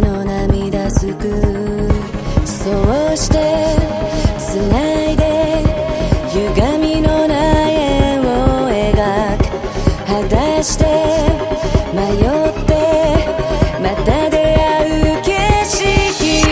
の涙すくそうして繋いで歪みのない円を描く果たして迷ってまた出会う景色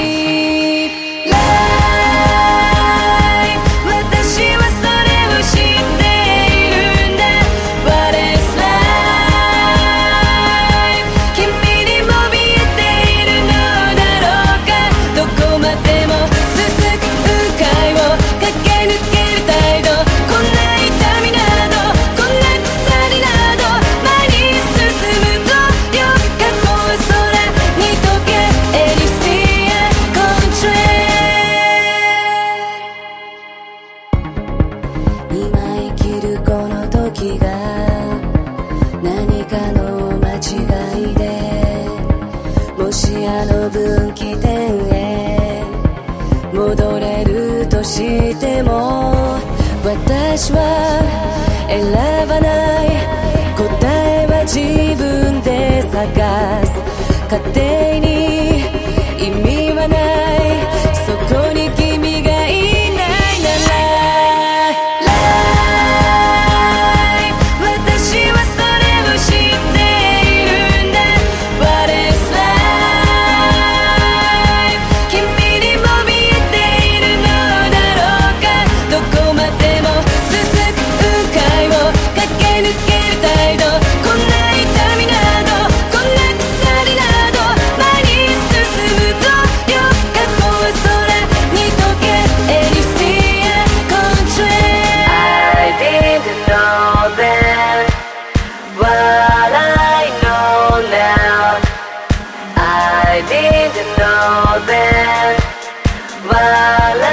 何かの間違いでもしあの分岐点へ戻れるとしても私は選ばない答えは自分で探す勝手に意味はないそこに君がいないならI didn't know then what